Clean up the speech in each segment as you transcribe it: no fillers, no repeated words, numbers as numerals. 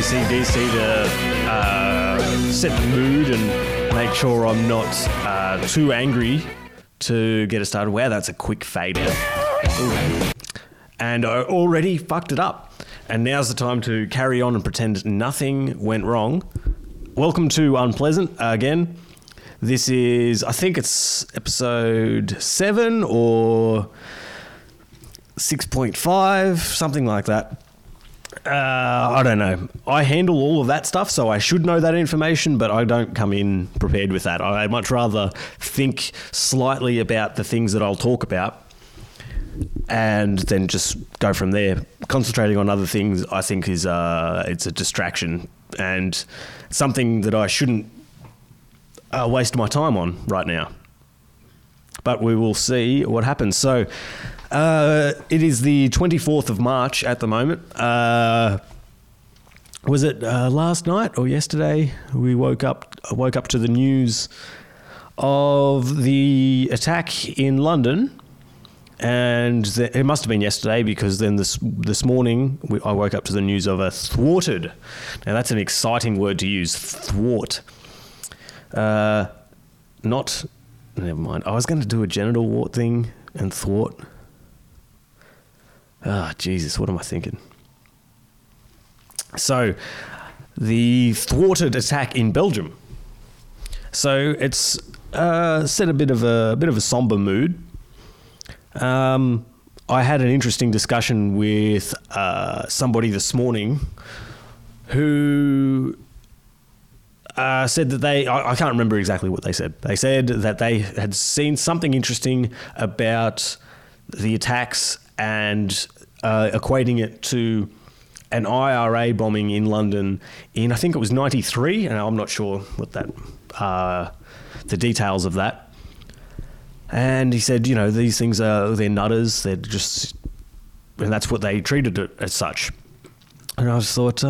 AC/DC to set the mood and make sure I'm not too angry to get us started. Wow, that's a quick fade out. Ooh. And I already fucked it up. And now's the time to carry on and pretend nothing went wrong. Welcome to Unpleasant again. This is, I think it's episode 7 or 6.5, something like that. I don't know. I handle all of that stuff, so I should know that information, but I don't come in prepared with that. I'd much rather think slightly about the things that I'll talk about and then just go from there. Concentrating on other things, I think, is it's a distraction and something that I shouldn't waste my time on right now. But we will see what happens. So it is the 24th of March at the moment. Was it last night or yesterday? We woke up to the news of the attack in London. And it must have been yesterday, because then this morning I woke up to the news of a thwarted. Now that's an exciting word to use, thwart. Never mind. I was going to do a genital wart thing and thwart. Ah, Jesus, what am I thinking? So, the thwarted attack in Belgium. So it's set a bit of a somber mood. I had an interesting discussion with somebody this morning who said that I can't remember exactly what they said. They said that they had seen something interesting about the attacks and equating it to an IRA bombing in London in, I think it was 93, and I'm not sure what that the details of that. And he said, these things they're nutters. They're just, and that's what they treated it as such. And I just thought,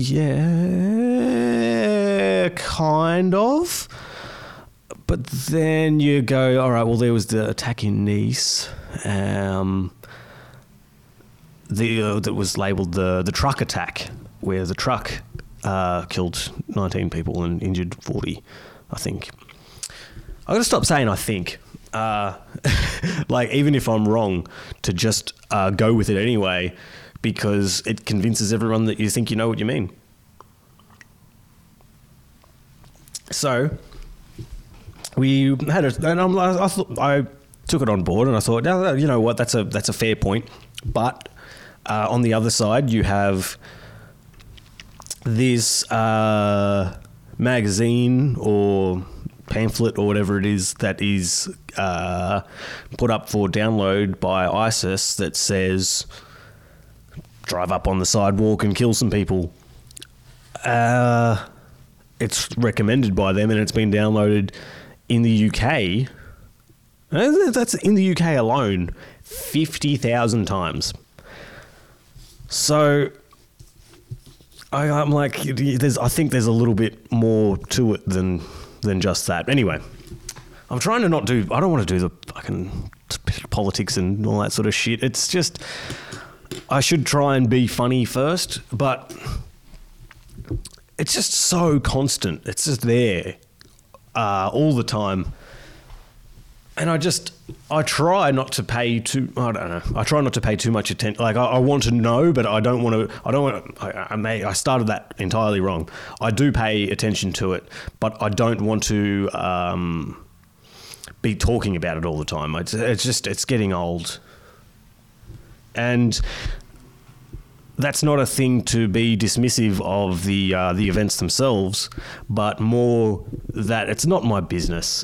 yeah, kind of. But then you go, all right, well, there was the attack in Nice, that was labelled the truck attack, where the truck killed 19 people and injured 40, I think. I'm going to stop saying I think. Like, even if I'm wrong, to just go with it anyway, because it convinces everyone that you think you know what you mean. So we had I took it on board, and I thought, you know what, that's a fair point. But on the other side, you have this magazine or pamphlet or whatever it is that is put up for download by ISIS that says drive up on the sidewalk and kill some people. It's recommended by them, and it's been downloaded in the UK. That's in the UK alone 50,000 times. So I'm like, I think there's a little bit more to it than just that. Anyway, I'm trying to I don't want to do the fucking politics and all that sort of shit. It's just, I should try and be funny first, but it's just so constant. It's just there all the time. And I try not to pay I try not to pay too much attention. Like, I want to know, but I started that entirely wrong. I do pay attention to it, but I don't want to be talking about it all the time. It's getting old. And that's not a thing to be dismissive of the events themselves, but more that it's not my business.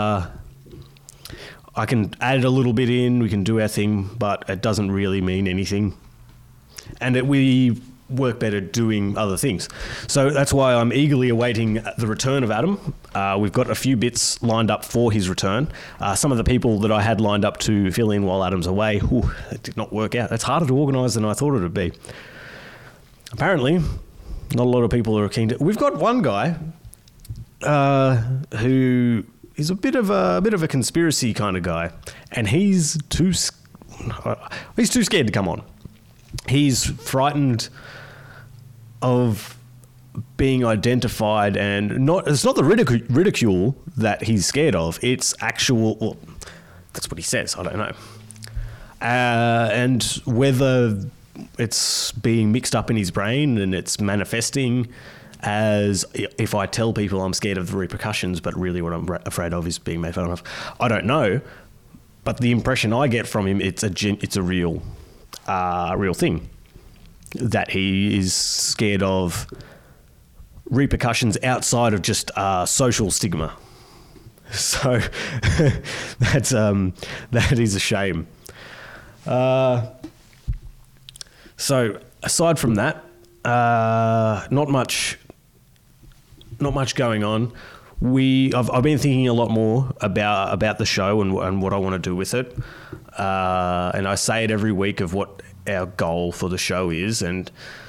I can add a little bit in, we can do our thing, but it doesn't really mean anything. And we work better doing other things. So that's why I'm eagerly awaiting the return of Adam. We've got a few bits lined up for his return. Some of the people that I had lined up to fill in while Adam's away, it did not work out. It's harder to organise than I thought it would be. Apparently, not a lot of people are keen to... We've got one guy who... He's a bit of a conspiracy kind of guy, and he's too scared to come on. He's frightened of being identified, and it's not the ridicule that he's scared of. It's actual. Well, that's what he says. I don't know. And whether it's being mixed up in his brain and it's manifesting as if I tell people I'm scared of the repercussions, but really what I'm afraid of is being made fun of. I don't know, but the impression I get from him, it's a real thing, that he is scared of repercussions outside of just social stigma. So that is a shame. So aside from that, not much going on. I've been thinking a lot more about the show and what I want to do with it. And I say it every week of what our goal for the show is, and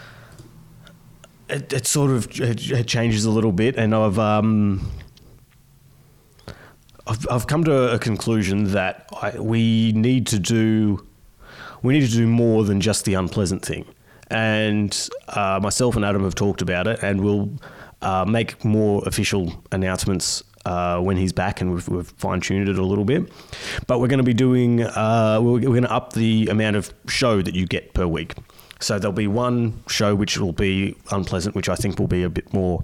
it sort of it changes a little bit. And I've come to a conclusion that we need to do more than just the unpleasant thing. And myself and Adam have talked about it, and we'll make more official announcements when he's back, and we've fine-tuned it a little bit. But we're going to be doing, we're going to up the amount of show that you get per week. So there'll be one show which will be unpleasant, which I think will be a bit more...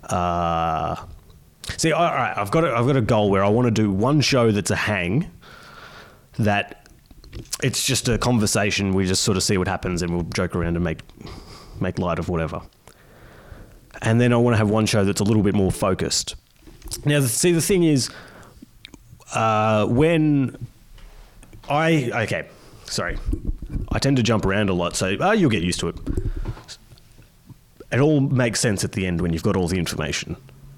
See, all right, I've got a goal where I want to do one show that's a hang, that it's just a conversation. We just sort of see what happens, and we'll joke around and make light of whatever. And then I want to have one show that's a little bit more focused. Now, the thing is, when I tend to jump around a lot, so you'll get used to it. It all makes sense at the end when you've got all the information.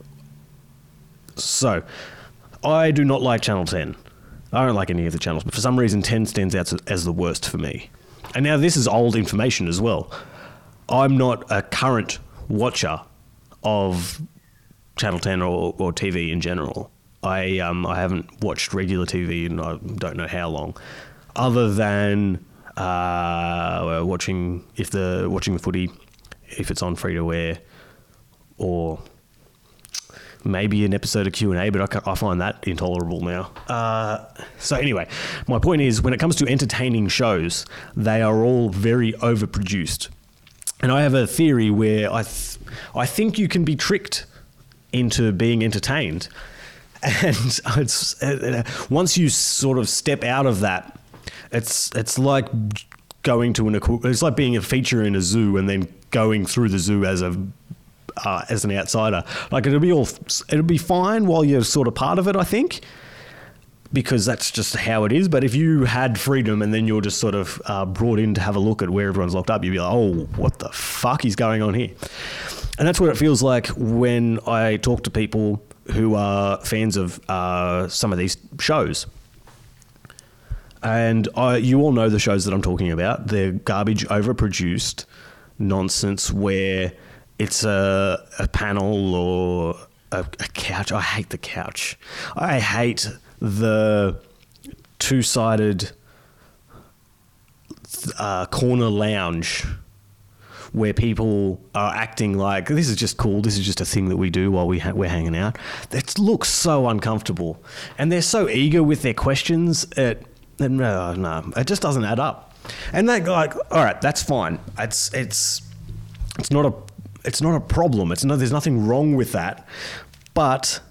So, I do not like Channel 10. I don't like any of the channels, but for some reason 10 stands out as the worst for me. And now this is old information as well. I'm not a current watcher of Channel 10 or TV in general. I haven't watched regular TV in I don't know how long, other than watching the footy if it's on free to air, or maybe an episode of Q&A, but I find that intolerable now. So anyway, my point is, when it comes to entertaining shows, they are all very overproduced. And I have a theory where I think you can be tricked into being entertained. And once you sort of step out of that, it's like going to it's like being a feature in a zoo and then going through the zoo as an outsider. Like it'll be fine while you're sort of part of it, I think, because that's just how it is. But if you had freedom and then you're just sort of brought in to have a look at where everyone's locked up, you'd be like, oh, what the fuck is going on here? And that's what it feels like when I talk to people who are fans of some of these shows. And you all know the shows that I'm talking about. They're garbage, overproduced nonsense where it's a panel or a couch. I hate the couch. I hate the two-sided corner lounge where people are acting like this is just cool. This is just a thing that we do while we're hanging out. It looks so uncomfortable, and they're so eager with their questions. No, it just doesn't add up. And they like, all right, that's fine. It's not a problem. There's nothing wrong with that, but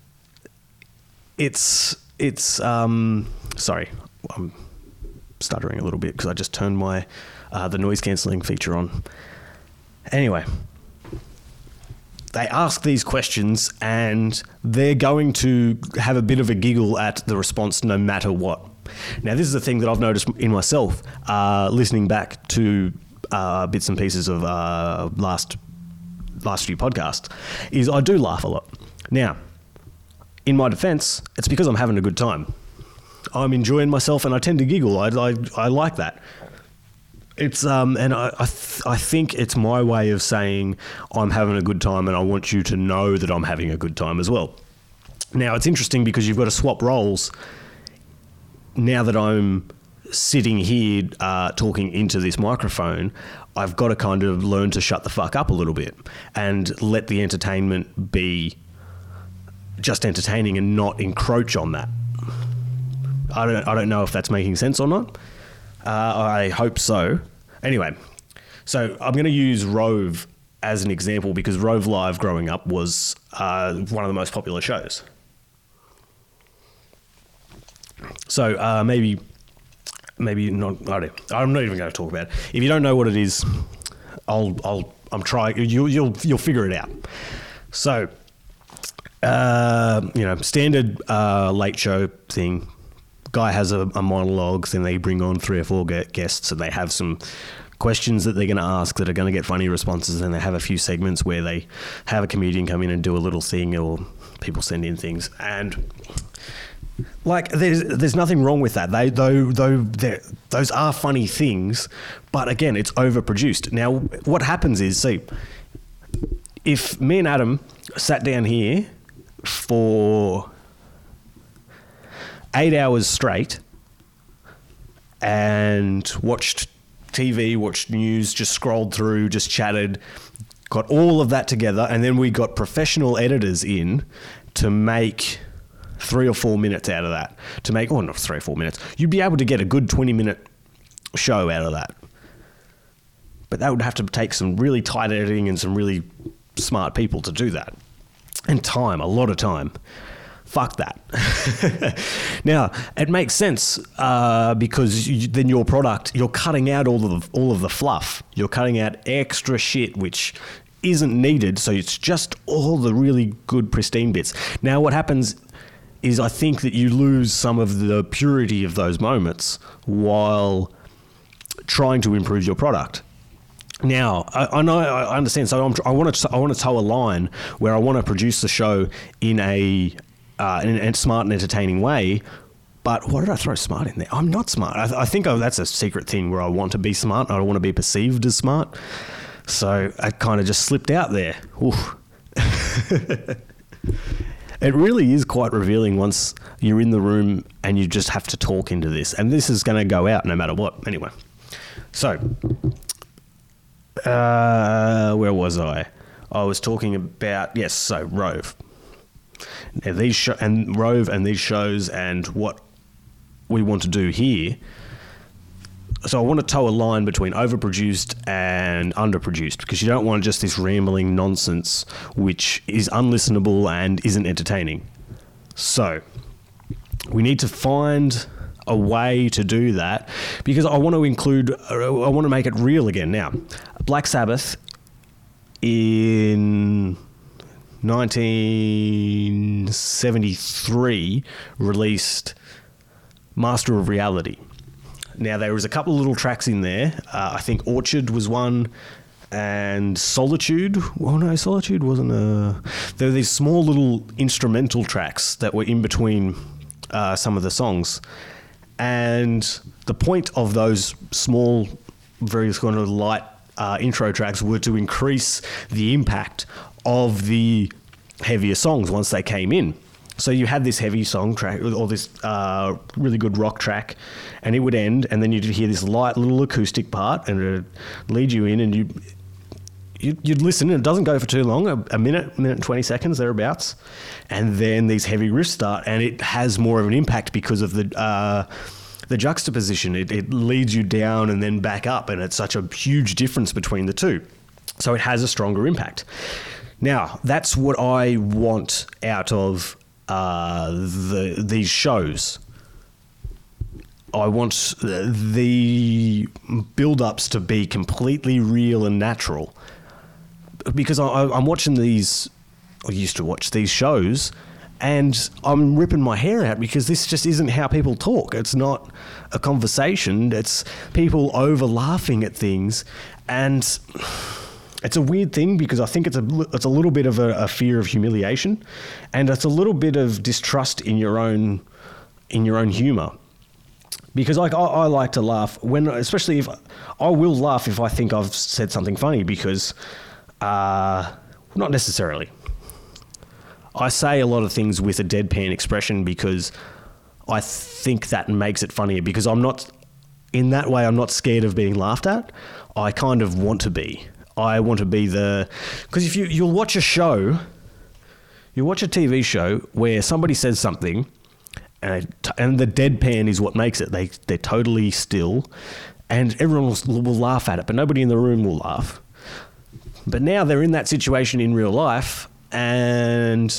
sorry, I'm stuttering a little bit because I just turned my the noise cancelling feature on. Anyway, they ask these questions and they're going to have a bit of a giggle at the response no matter what. Now, this is the thing that I've noticed in myself, listening back to bits and pieces of last few podcasts, is I do laugh a lot. Now, in my defense, it's because I'm having a good time. I'm enjoying myself and I tend to giggle. I like that. It's and I think it's my way of saying I'm having a good time and I want you to know that I'm having a good time as well. Now, it's interesting because you've got to swap roles now that I'm sitting here talking into this microphone, I've got to kind of learn to shut the fuck up a little bit and let the entertainment be just entertaining and not encroach on that. I don't know if that's making sense or not. I hope so. Anyway, so I'm going to use Rove as an example because Rove Live growing up was one of the most popular shows. So maybe not. I'm not even going to talk about it. If you don't know what it is, I'm trying. You'll figure it out. So, standard late show thing. Guy has a monologue, then they bring on 3 or 4 guests, and they have some questions that they're going to ask that are going to get funny responses, and they have a few segments where they have a comedian come in and do a little thing, or people send in things, and like there's nothing wrong with that. Those are funny things, but again, it's overproduced. Now, what happens is, see, if me and Adam sat down here for 8 hours straight and watched TV, watched news, just scrolled through, just chatted, got all of that together, and then we got professional editors in to make 3 or 4 minutes out of that. Not 3 or 4 minutes. You'd be able to get a good 20-minute show out of that. But that would have to take some really tight editing and some really smart people to do that. And time, a lot of time. Fuck that. Now, it makes sense because then your product, you're cutting out all of the fluff. You're cutting out extra shit which isn't needed, so it's just all the really good, pristine bits. Now, what happens is I think that you lose some of the purity of those moments while trying to improve your product. Now, I know, I understand. So I want to toe a line where I want to produce the show in a smart and entertaining way. But why did I throw smart in there? I'm not smart. I think that's a secret thing where I want to be smart. I don't want to be perceived as smart. So I kind of just slipped out there. Oof. It really is quite revealing once you're in the room and you just have to talk into this. And this is going to go out no matter what. Anyway, so where was I? I was talking about, yes, so Rove. Now Rove and these shows and what we want to do here. So I want to toe a line between overproduced and underproduced because you don't want just this rambling nonsense which is unlistenable and isn't entertaining. So we need to find a way to do that because I want to make it real again. Now, Black Sabbath in 1973 released Master of Reality. Now, there was a couple of little tracks in there. I think Orchard was one and Solitude. Well, no, Solitude wasn't a... There were these small little instrumental tracks that were in between some of the songs. And the point of those small, very kind of light intro tracks were to increase the impact of the heavier songs once they came in. So you had this heavy song track or this really good rock track, and it would end, and then you'd hear this light little acoustic part, and it would lead you in, and you'd listen, and it doesn't go for too long, a minute and 20 seconds, thereabouts, and then these heavy riffs start, and it has more of an impact because of the juxtaposition. It leads you down and then back up, and it's such a huge difference between the two. So it has a stronger impact. Now, that's what I want out of these shows. I want the build-ups to be completely real and natural, because I'm watching these, I used to watch these shows, and I'm ripping my hair out because this just isn't how people talk. It's not a conversation. It's people over laughing at things, and it's a weird thing because I think it's a little bit of a fear of humiliation, and it's a little bit of distrust in your own humour. Because I like to laugh especially if I will laugh if I think I've said something funny, because not necessarily. I say a lot of things with a deadpan expression because I think that makes it funnier, because I'm not in that way, I'm not scared of being laughed at. I kind of want to be. I want to be because if you'll watch a show, you watch a TV show where somebody says something, and the deadpan is what makes it. They're totally still, and everyone will laugh at it, but nobody in the room will laugh. But now they're in that situation in real life, and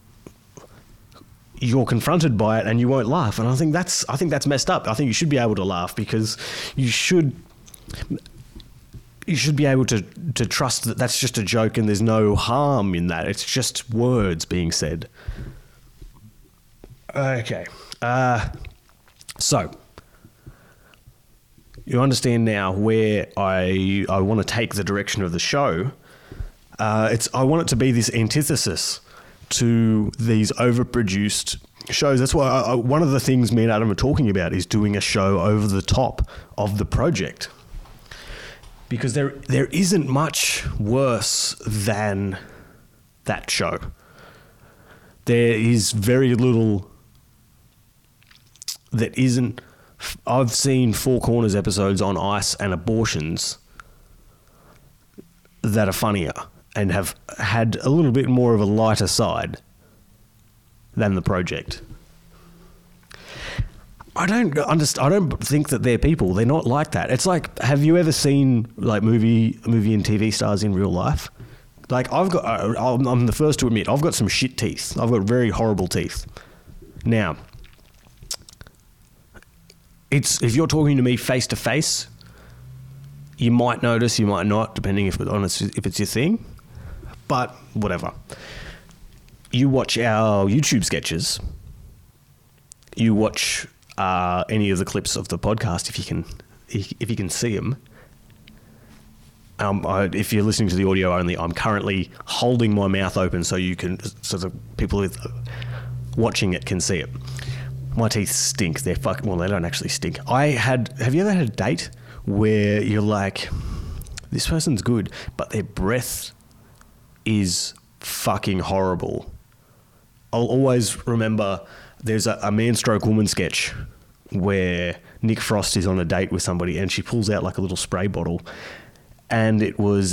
you're confronted by it, and you won't laugh. And I think that's messed up. I think you should be able to laugh, because you should be able to trust that that's just a joke and there's no harm in that. It's just words being said. Okay. So you understand now where I want to take the direction of the show. I want it to be this antithesis to these overproduced shows. That's why one of the things me and Adam are talking about is doing a show over the top of the project. Because there isn't much worse than that show. There is very little that isn't... I've seen Four Corners episodes on ice and abortions that are funnier and have had a little bit more of a lighter side than the project. I don't understand. I don't think that they're people. They're not like that. It's like, have you ever seen like movie and TV stars in real life? Like I'm the first to admit, I've got some shit teeth. I've got very horrible teeth. Now, if you're talking to me face to face, you might notice, you might not, depending if it's your thing. But whatever. You watch our YouTube sketches. You watch any of the clips of the podcast if you can see them. If you're listening to the audio only, I'm currently holding my mouth open so the people watching it can see it. My teeth stink. They're fucking... Well, they don't actually stink. Have you ever had a date where you're like, this person's good, but their breath is fucking horrible? I'll always remember there's a Man Stroke Woman sketch where Nick Frost is on a date with somebody and she pulls out like a little spray bottle, and it was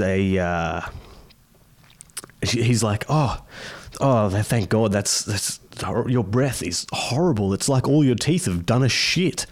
he's like, oh, thank God, that's your breath is horrible. It's like all your teeth have done a shit.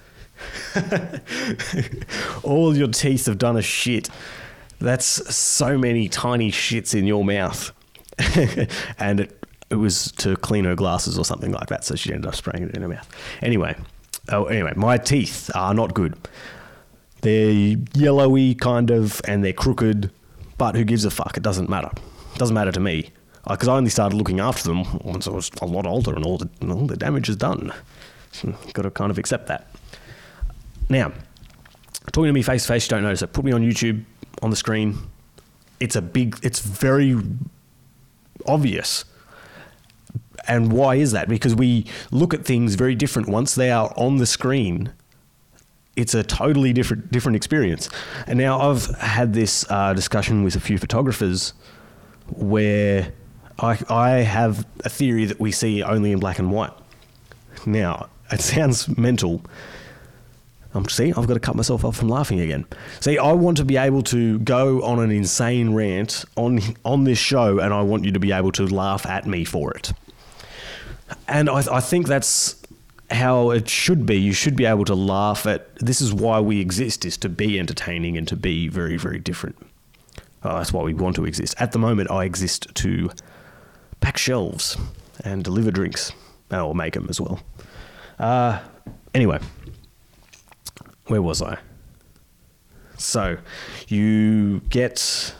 All your teeth have done a shit. That's so many tiny shits in your mouth. And it was to clean her glasses or something like that, so she ended up spraying it in her mouth. Anyway, my teeth are not good. They're yellowy kind of, and they're crooked, but who gives a fuck? It doesn't matter. It doesn't matter to me. Because I only started looking after them once I was a lot older and all the damage is done. So got to kind of accept that. Now, talking to me face to face, you don't notice it. Put me on YouTube on the screen. It's very obvious. And why is that? Because we look at things very different once they are on the screen. It's a totally different experience. And now I've had this discussion with a few photographers where I have a theory that we see only in black and white. Now, it sounds mental. I've got to cut myself off from laughing again. See, I want to be able to go on an insane rant on this show, and I want you to be able to laugh at me for it. And I think that's how it should be. You should be able to laugh at... This is why we exist, is to be entertaining and to be very, very different. That's why we want to exist. At the moment, I exist to pack shelves and deliver drinks. Or make them as well. Anyway, where was I? So, you get...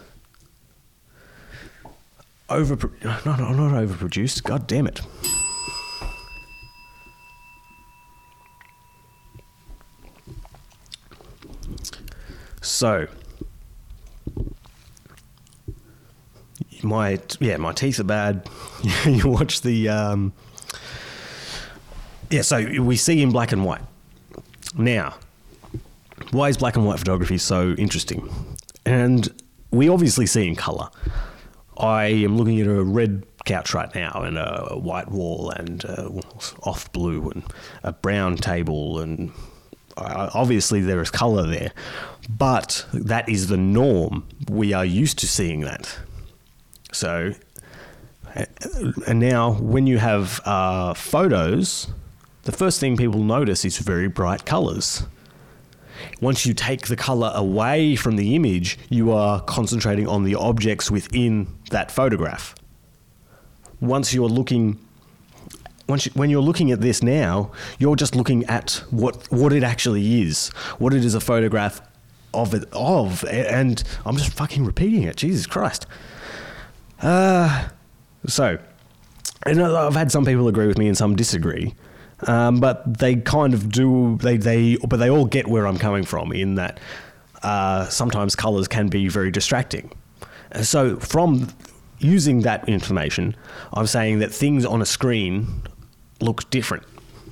not overproduced. God damn it. So... My teeth are bad. You watch the... so we see in black and white. Now, why is black and white photography so interesting? And we obviously see in colour. I am looking at a red couch right now and a white wall and off blue and a brown table and Obviously, there is color there, but that is the norm. We are used to seeing that. So, and now when you have photos, the first thing people notice is very bright colors. Once you take the color away from the image, you are concentrating on the objects within that photograph. When you're looking at this now, you're just looking at what it actually is, what it is a photograph of, and I'm just fucking repeating it. Jesus Christ. So, and I've had some people agree with me and some disagree. But they kind of do. But they all get where I'm coming from in that sometimes colours can be very distracting. So from using that information, I'm saying that things on a screen look different,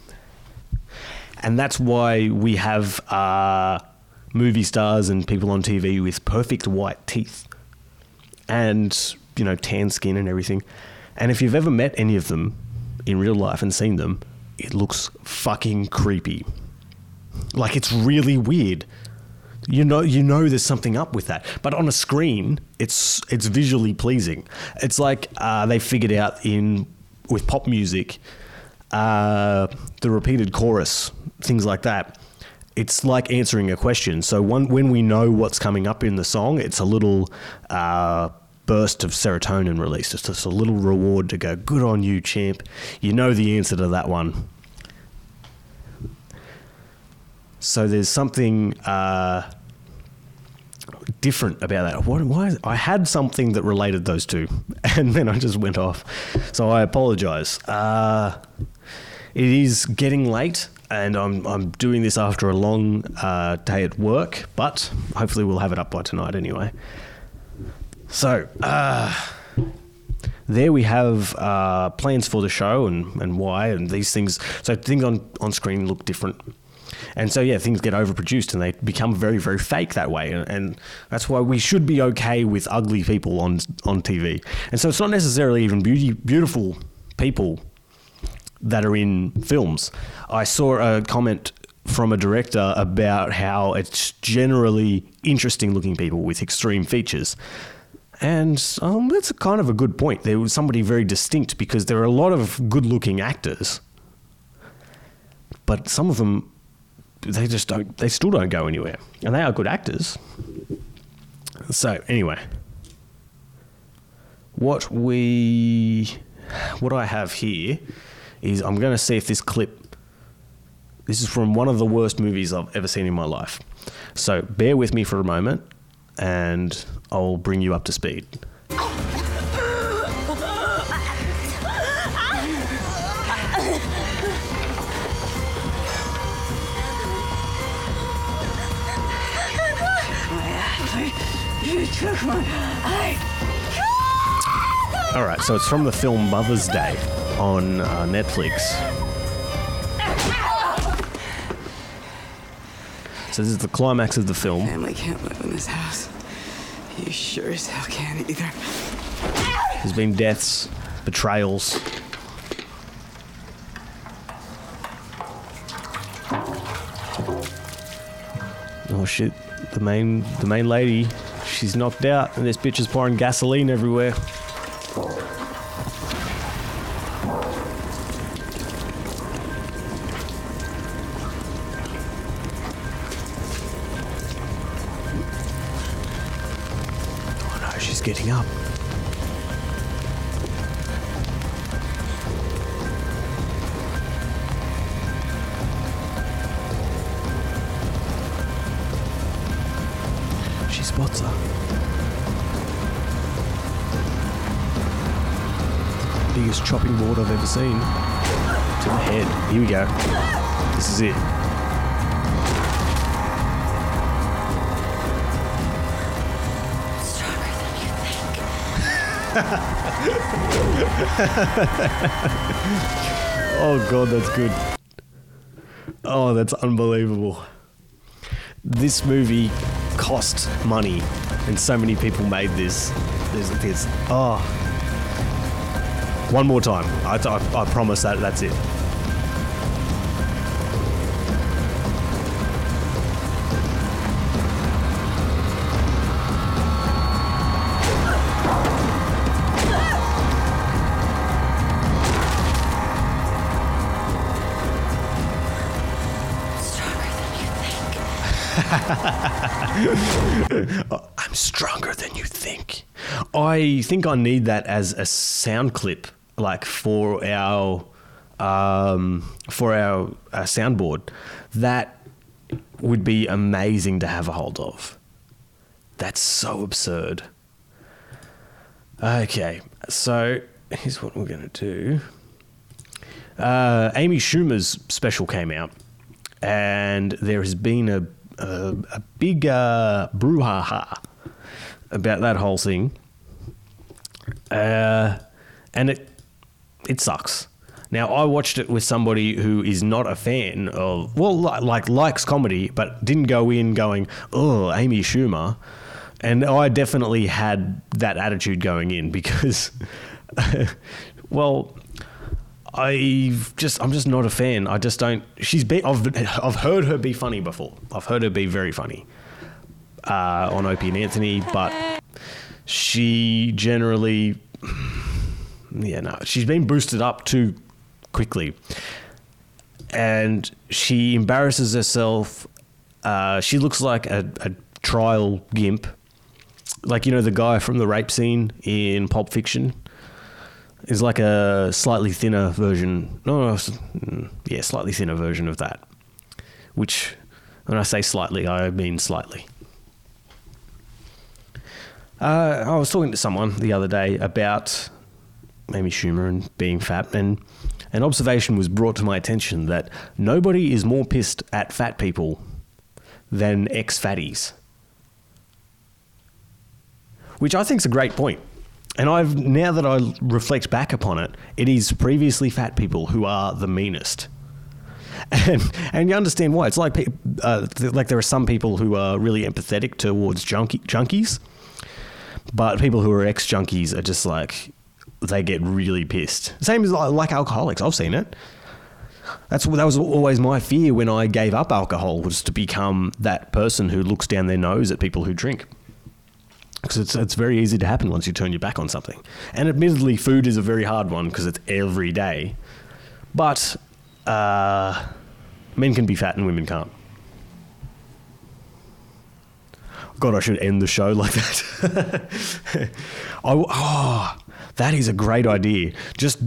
and that's why we have movie stars and people on TV with perfect white teeth and tan skin and everything. And if you've ever met any of them in real life and seen them, it looks fucking creepy. Like, it's really weird. You know there's something up with that. But on a screen, it's visually pleasing. It's like they figured out with pop music, the repeated chorus, things like that. It's like answering a question. So when we know what's coming up in the song, it's a little burst of serotonin released. It's just a little reward to go, good on you, champ. You know the answer to that one. So there's something different about that. Why? I had something that related those two, and then I just went off. So I apologise. It is getting late, and I'm doing this after a long day at work, but hopefully we'll have it up by tonight anyway. So, there we have plans for the show and why, and these things. So things on screen look different. And so, yeah, things get overproduced and they become very, very fake that way. And that's why we should be okay with ugly people on TV. And so it's not necessarily even beautiful people that are in films. I saw a comment from a director about how it's generally interesting looking people with extreme features. And that's kind of a good point. There was somebody very distinct, because there are a lot of good-looking actors, but some of them, they still don't go anywhere. And they are good actors. So, anyway. What I have here is, I'm going to see if this clip, this is from one of the worst movies I've ever seen in my life. So, bear with me for a moment, and I'll bring you up to speed. You took my eye. All right, so it's from the film Mother's Day on Netflix. So this is the climax of the film. Family can't live in this house. You sure as hell can't either. There's been deaths, betrayals. Oh shit! The main lady, she's knocked out, and this bitch is pouring gasoline everywhere. Getting up. She spots her. Biggest chopping board I've ever seen. To the head. Here we go. This is it. Oh god, that's good. Oh, that's unbelievable. This movie cost money, and so many people made this. There's one more time. I promise that's it. I'm stronger than you think. I think I need that as a sound clip, like for our soundboard. That would be amazing to have a hold of. That's so absurd. Okay, so here's what we're going to do. Amy Schumer's special came out, and there has been a big brouhaha about that whole thing, and it sucks. Now, I watched it with somebody who is not a fan of, well, likes comedy, but didn't go in going, oh, Amy Schumer. And I definitely had that attitude going in because, well, I'm just not a fan. I just don't. I've heard her be funny before. I've heard her be very funny on Opie and Anthony, but she generally, she's been boosted up too quickly, and she embarrasses herself. She looks like a trial gimp, like, you know, the guy from the rape scene in Pulp Fiction. Is like a slightly thinner version. Slightly thinner version of that. Which, when I say slightly, I mean slightly. I was talking to someone the other day about Amy Schumer and being fat, and an observation was brought to my attention that nobody is more pissed at fat people than ex-fatties. Which I think is a great point. And now that I reflect back upon it, it is previously fat people who are the meanest. And you understand why. It's like there are some people who are really empathetic towards junkies, but people who are ex-junkies are just like, they get really pissed. Same as like alcoholics. I've seen it. That was always my fear when I gave up alcohol, was to become that person who looks down their nose at people who drink. Because it's very easy to happen once you turn your back on something. And admittedly, food is a very hard one because it's every day. But men can be fat and women can't. God, I should end the show like that. That is a great idea. Just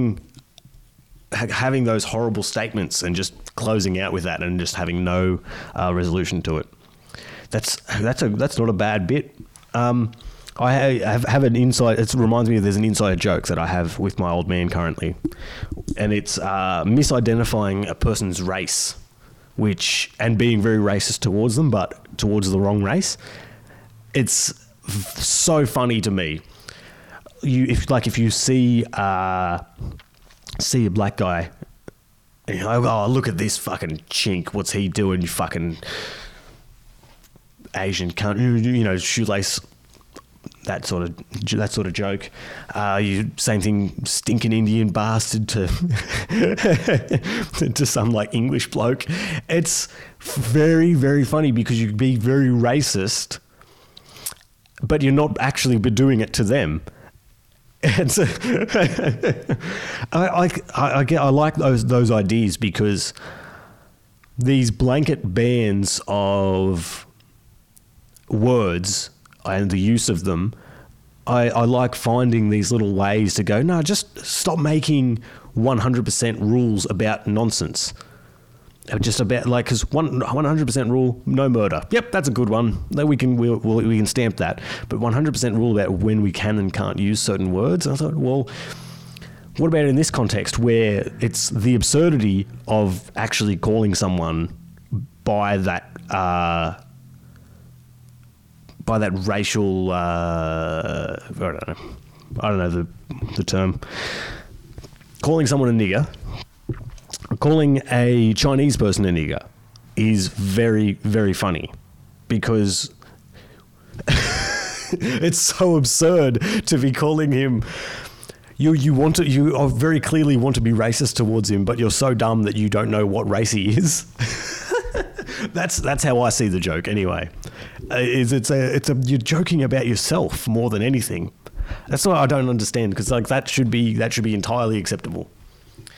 having those horrible statements and just closing out with that and just having no resolution to it. That's not a bad bit. I have an inside. It reminds me of there's an insider joke that I have with my old man currently, and it's misidentifying a person's race, and being very racist towards them, but towards the wrong race. It's so funny to me. If you see a black guy, and you're like, oh, look at this fucking chink. What's he doing? You fucking Asian cunt, you know, shoelace, that sort of joke. Same thing, stinking Indian bastard to to some like English bloke. It's very, very funny because you can be very racist, but you're not actually doing it to them. And so I like those ideas because these blanket bans of words and the use of them, I like finding these little ways to go, no, just stop making 100% rules about nonsense. Just about, like, because 100% rule, no murder. Yep, that's a good one. We can stamp that. But 100% rule about when we can and can't use certain words. I thought, well, what about in this context where it's the absurdity of actually calling someone by that racial, I don't know the term. Calling someone a nigger, calling a Chinese person a nigger is very, very funny because it's so absurd to be calling him. You very clearly want to be racist towards him, but you're so dumb that you don't know what race he is. That's how I see the joke anyway. You're joking about yourself more than anything. That's what I don't understand, because like that should be entirely acceptable.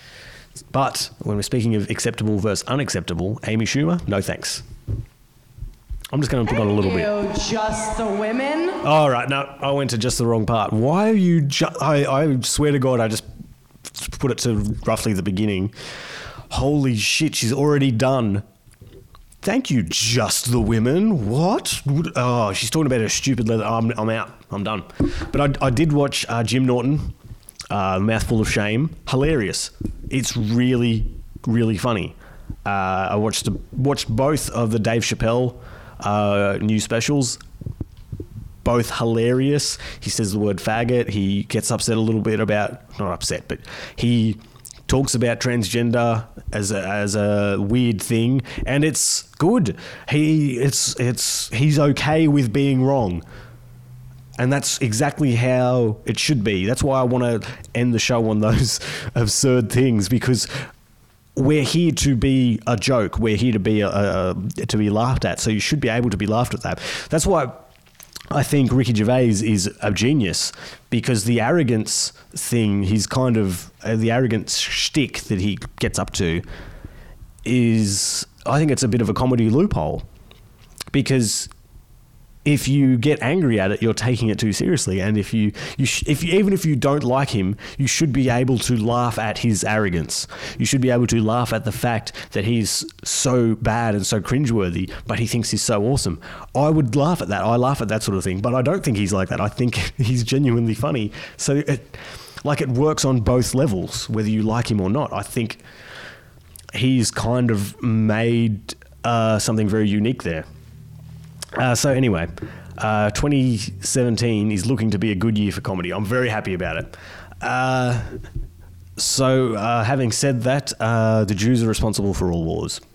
But when we're speaking of acceptable versus unacceptable, Amy Schumer, no thanks. I'm just going to put on a little bit. Just the women? All right, no, I went to just the wrong part. Why are you... I swear to God, I just put it to roughly the beginning. Holy shit, she's already done. Thank you, just the women. What? Oh, she's talking about her stupid leather. I'm out. I'm done. But I did watch Jim Norton, Mouthful of Shame. Hilarious. It's really, really funny. I watched both of the Dave Chappelle new specials. Both hilarious. He says the word faggot. He gets upset a little bit about... Not upset, but he... talks about transgender as a weird thing, and it's good. He's okay with being wrong, and that's exactly how it should be. That's why I want to end the show on those absurd things, because we're here to be a joke. We're here to be to be laughed at. So you should be able to be laughed at that. That's why I think Ricky Gervais is a genius, because the arrogance thing, he's kind of the arrogant shtick that he gets up to is, I think it's a bit of a comedy loophole, because if you get angry at it, you're taking it too seriously. And if you even if you don't like him, you should be able to laugh at his arrogance. You should be able to laugh at the fact that he's so bad and so cringeworthy, but he thinks he's so awesome. I would laugh at that. I laugh at that sort of thing, but I don't think he's like that. I think he's genuinely funny. So it works on both levels, whether you like him or not. I think he's kind of made something very unique there. So anyway, 2017 is looking to be a good year for comedy. I'm very happy about it. So having said that, the Jews are responsible for all wars.